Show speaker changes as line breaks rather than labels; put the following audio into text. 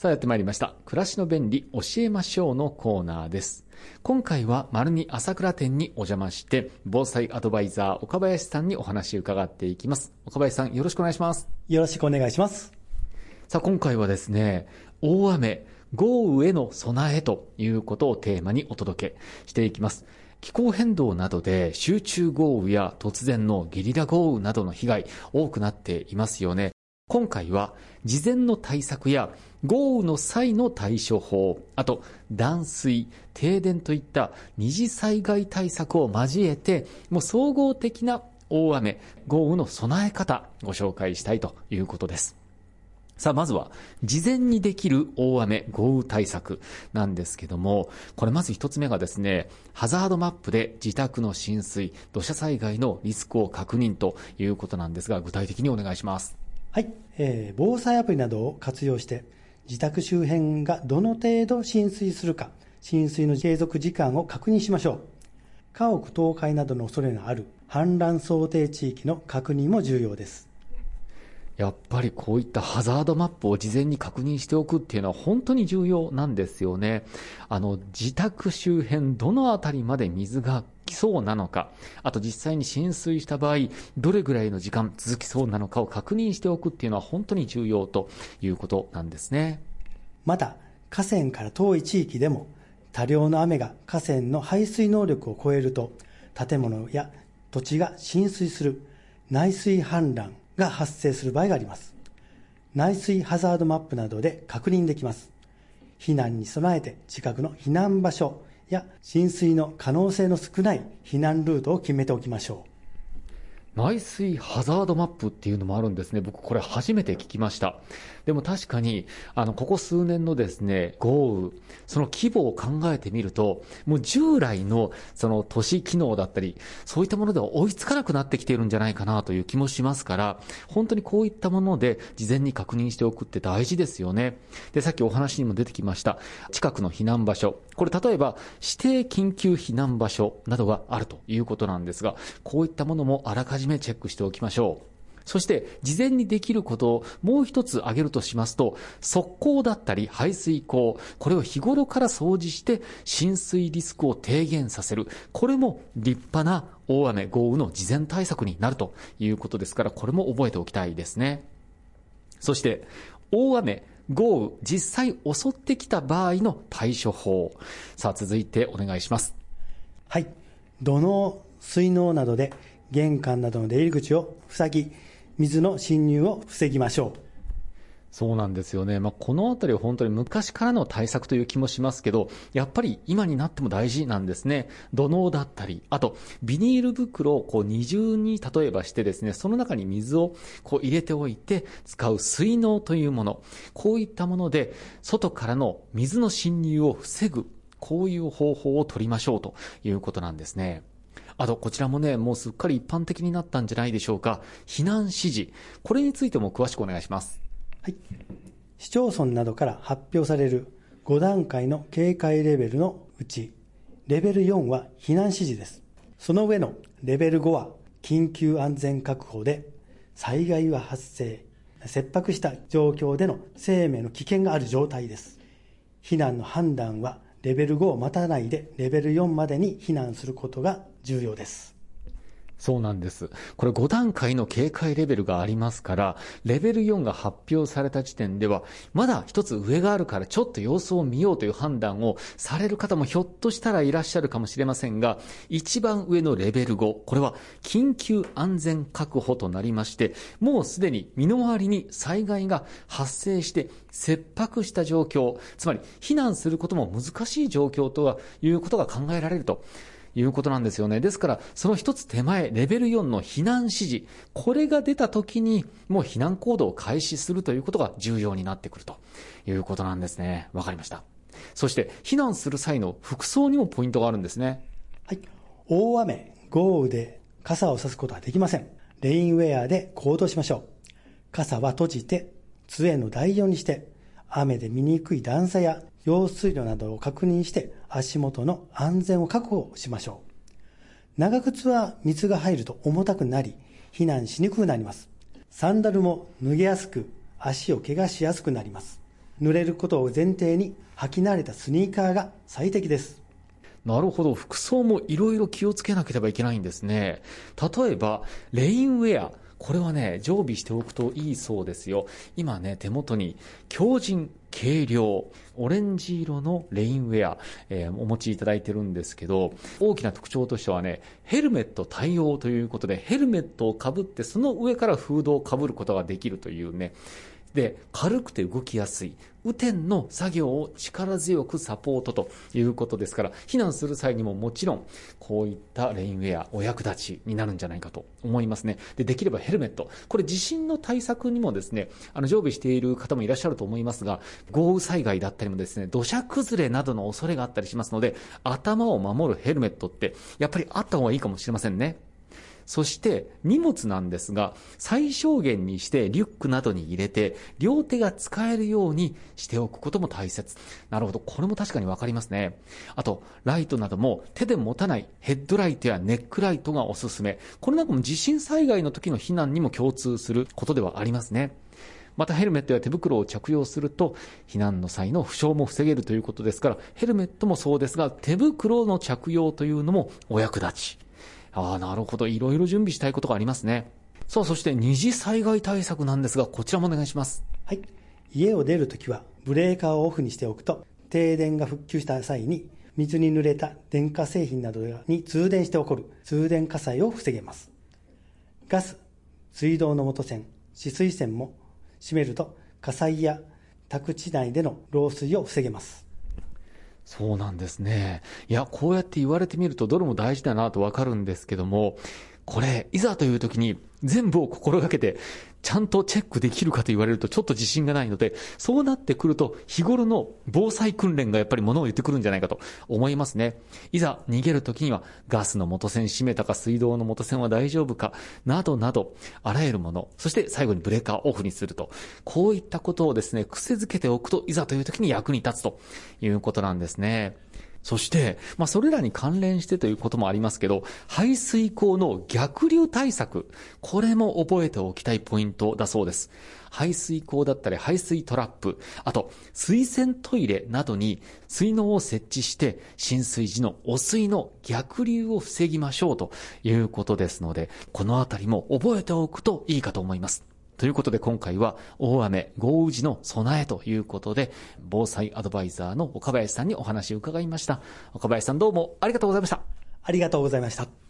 さあやってまいりました。暮らしの便利教えましょうのコーナーです。今回は丸二朝倉店にお邪魔して、防災アドバイザー岡林さんにお話を伺っていきます。岡林さん、よろしくお願いします。
よろしくお願いします。
さあ今回はですね、大雨、豪雨への備えということをテーマにお届けしていきます。気候変動などで集中豪雨や突然のゲリラ豪雨などの被害多くなっていますよね。今回は事前の対策や豪雨の際の対処法、あと断水、停電といった二次災害対策を交えて、もう総合的な大雨、豪雨の備え方ご紹介したいということです。さあまずは事前にできる大雨豪雨対策なんですけども、これまず一つ目がですね、ハザードマップで自宅の浸水、土砂災害のリスクを確認ということなんですが、具体的にお願いします。
はい、防災アプリなどを活用して自宅周辺がどの程度浸水するか、浸水の継続時間を確認しましょう。家屋倒壊などの恐れのある氾濫想定地域の確認も重要です。
やっぱりこういったハザードマップを事前に確認しておくっていうのは本当に重要なんですよね。自宅周辺どのあたりまで水が来そうなのか、あと実際に浸水した場合どれぐらいの時間続きそうなのかを確認しておくっていうのは本当に重要ということなんですね。
また河川から遠い地域でも多量の雨が河川の排水能力を超えると建物や土地が浸水する内水氾濫が発生する場合があります。内水ハザードマップなどで確認できます。避難に備えて近くの避難場所や浸水の可能性の少ない避難ルートを決めておきましょう。
内水ハザードマップっていうのもあるんですね。僕これ初めて聞きました。でも確かにここ数年のですね豪雨、その規模を考えてみると、もう従来のその都市機能だったりそういったものでは追いつかなくなってきているんじゃないかなという気もしますから、本当にこういったもので事前に確認しておくって大事ですよね。で、さっきお話にも出てきました近くの避難場所、これ例えば指定緊急避難場所などがあるということなんですが、こういったものもあらかじめチェックしておきましょう。そして事前にできることをもう一つ挙げるとしますと、側溝だったり排水溝、これを日頃から掃除して浸水リスクを低減させる、これも立派な大雨豪雨の事前対策になるということですから、これも覚えておきたいですね。そして大雨豪雨実際襲ってきた場合の対処法、さあ続いてお願いします。
はい、土のう、水のうなどで玄関などの出入り口を塞ぎ、水の侵入を防ぎましょう。
そうなんですよね。このあたりは本当に昔からの対策という気もしますけど、やっぱり今になっても大事なんですね。土のうだったり、あとビニール袋を二重に例えばしてですね、その中に水を入れておいて使う水のうというもの、こういったもので外からの水の侵入を防ぐ、こういう方法を取りましょうということなんですね。あとこちらもね、もうすっかり一般的になったんじゃないでしょうか。避難指示、これについても詳しくお願いします。
はい、市町村などから発表される5段階の警戒レベルのうち、レベル4は避難指示です。その上のレベル5は緊急安全確保で、災害は発生、切迫した状況での生命の危険がある状態です。避難の判断はレベル5を待たないでレベル4までに避難することが重要です。
そうなんです。これ5段階の警戒レベルがありますから、レベル4が発表された時点ではまだ一つ上があるからちょっと様子を見ようという判断をされる方もひょっとしたらいらっしゃるかもしれませんが、一番上のレベル5、これは緊急安全確保となりまして、もうすでに身の回りに災害が発生して切迫した状況、つまり避難することも難しい状況ということが考えられるということなんですよね。ですからその一つ手前、レベル4の避難指示、これが出た時にもう避難行動を開始するということが重要になってくるということなんですね。わかりました。そして避難する際の服装にもポイントがあるんですね。
はい、大雨豪雨で傘を差すことはできません。レインウェアで行動しましょう。傘は閉じて杖の代用にして、雨で見にくい段差や用水路などを確認して足元の安全を確保しましょう。長靴は水が入ると重たくなり避難しにくくなります。サンダルも脱げやすく足を怪我しやすくなります。 濡れることを前提に履き慣れたスニーカーが最適です。
なるほど。服装もいろいろ気をつけなければいけないんですね。例えば、レインウェア。これはね、常備しておくといいそうですよ。今ね、手元に強靭、軽量、オレンジ色のレインウェア、お持ちいただいてるんですけど、大きな特徴としてはね、ヘルメット対応ということで、ヘルメットをかぶってその上からフードをかぶることができるというね。で、軽くて動きやすい。雨天の作業を力強くサポートということですから、避難する際にももちろん、こういったレインウェア、お役立ちになるんじゃないかと思いますね。できればヘルメット。これ地震の対策にもですね、常備している方もいらっしゃると思いますが、豪雨災害だったりもですね、土砂崩れなどの恐れがあったりしますので、頭を守るヘルメットって、やっぱりあった方がいいかもしれませんね。そして荷物なんですが、最小限にしてリュックなどに入れて、両手が使えるようにしておくことも大切。なるほど。これも確かにわかりますね。あと、ライトなども手で持たないヘッドライトやネックライトがおすすめ。これなんかも地震災害の時の避難にも共通することではありますね。またヘルメットや手袋を着用すると避難の際の負傷も防げるということですから、ヘルメットもそうですが、手袋の着用というのもお役立ち。なるほど。いろいろ準備したいことがありますね。さあ、そして二次災害対策なんですが、こちらもお願いします。
はい。家を出るときはブレーカーをオフにしておくと、停電が復旧した際に水に濡れた電化製品などに通電して起こる通電火災を防げます。ガス、水道の元栓、止水栓も閉めると火災や宅地内での漏水を防げます。
そうなんですね。いや、こうやって言われてみるとどれも大事だなとわかるんですけども、これ、いざという時に全部を心がけて、ちゃんとチェックできるかと言われるとちょっと自信がないので、そうなってくると日頃の防災訓練がやっぱり物を言ってくるんじゃないかと思いますね。いざ逃げる時にはガスの元栓閉めたか、水道の元栓は大丈夫か、などなど、あらゆるもの、そして最後にブレーカーをオフにすると。こういったことをですね、癖づけておくといざという時に役に立つということなんですね。そして、それらに関連してということもありますけど、排水溝の逆流対策、これも覚えておきたいポイントだそうです。排水溝だったり排水トラップ、あと水洗トイレなどに水嚢を設置して浸水時の汚水の逆流を防ぎましょうということですので、このあたりも覚えておくといいかと思います。ということで今回は大雨、豪雨時の備えということで、防災アドバイザーの岡林さんにお話を伺いました。岡林さん、どうもありがとうございました。
ありがとうございました。